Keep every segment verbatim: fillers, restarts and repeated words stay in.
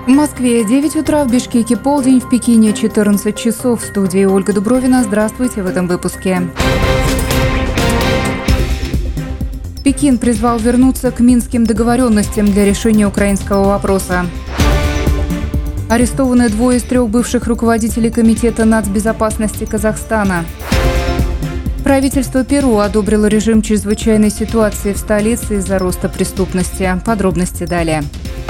В Москве девять утра, в Бишкеке полдень, в Пекине четырнадцать часов. В студии Ольга Дубровина. Здравствуйте в этом выпуске. Пекин призвал вернуться к минским договоренностям для решения украинского вопроса. Арестованы двое из трех бывших руководителей Комитета нацбезопасности Казахстана. Правительство Перу одобрило режим чрезвычайной ситуации в столице из-за роста преступности. Подробности далее.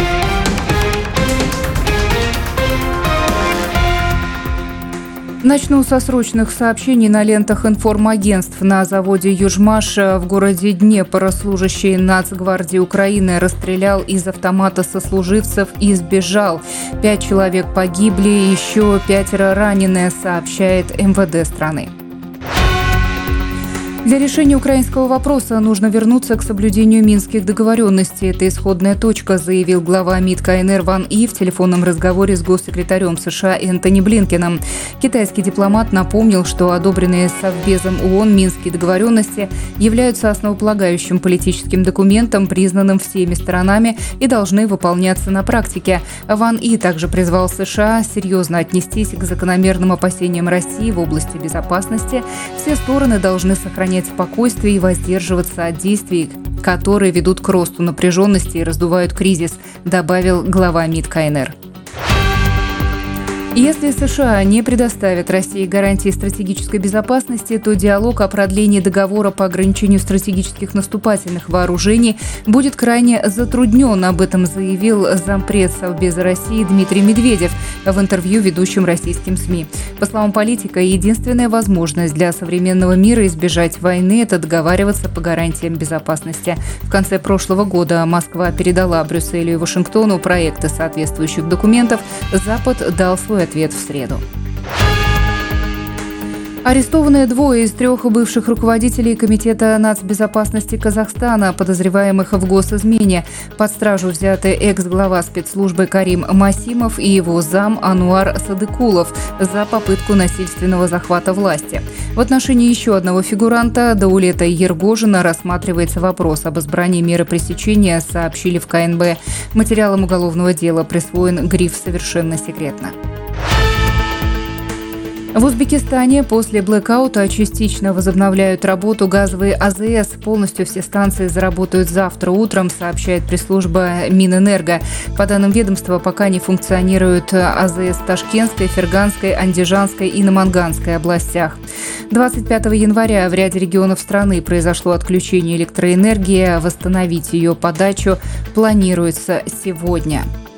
Начну со срочных сообщений на лентах информагентств. На заводе «Южмаш» в городе Днепр служащий Нацгвардии Украины расстрелял из автомата сослуживцев и сбежал. Пять человек погибли, еще пятеро ранены, сообщает эм вэ дэ страны. Для решения украинского вопроса нужно вернуться к соблюдению минских договоренностей. Это исходная точка, заявил глава МИД ка эн эр Ван И в телефонном разговоре с госсекретарем США Энтони Блинкеном. Китайский дипломат напомнил, что одобренные Совбезом ООН минские договоренности являются основополагающим политическим документом, признанным всеми сторонами и должны выполняться на практике. Ван И также призвал США серьезно отнестись к закономерным опасениям России в области безопасности. Все стороны должны сохранять спокойствие и воздерживаться от действий, которые ведут к росту напряженности и раздувают кризис, добавил глава МИД ка эн эр. Если США не предоставят России гарантии стратегической безопасности, то диалог о продлении договора по ограничению стратегических наступательных вооружений будет крайне затруднен. Об этом заявил зампред Совбеза России Дмитрий Медведев в интервью ведущим российским СМИ. По словам политика, единственная возможность для современного мира избежать войны – это договариваться по гарантиям безопасности. В конце прошлого года Москва передала Брюсселю и Вашингтону проекты соответствующих документов. Запад дал свой ответ в среду. Арестованы двое из трех бывших руководителей Комитета нацбезопасности Казахстана, подозреваемых в госизмене. Под стражу взяты экс-глава спецслужбы Карим Масимов и его зам Ануар Садыкулов за попытку насильственного захвата власти. В отношении еще одного фигуранта, Даулета Ергожина, рассматривается вопрос об избрании меры пресечения, сообщили в ка эн бэ. Материалам уголовного дела присвоен гриф «Совершенно секретно». В Узбекистане после блэкаута частично возобновляют работу газовые а зэ эс. Полностью все станции заработают завтра утром, сообщает пресс-служба Минэнерго. По данным ведомства, пока не функционируют а зэ эс в Ташкентской, Ферганской, Андижанской и Наманганской областях. двадцать пятого января в ряде регионов страны произошло отключение электроэнергии. Восстановить ее подачу планируется сегодня.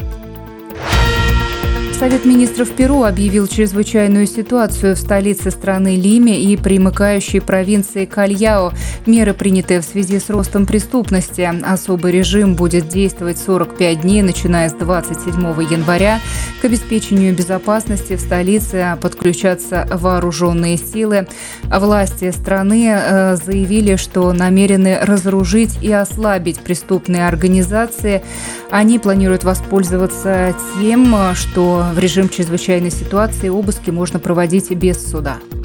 Совет министров Перу объявил чрезвычайную ситуацию в столице страны Лиме и примыкающей провинции Кальяо. Меры, принятые в связи с ростом преступности. Особый режим будет действовать сорок пять дней, начиная с двадцать седьмого января. К обеспечению безопасности в столице подключатся вооруженные силы. Власти страны заявили, что намерены разоружить и ослабить преступные организации. Они планируют воспользоваться тем, что в режим чрезвычайной ситуации обыски можно проводить без суда.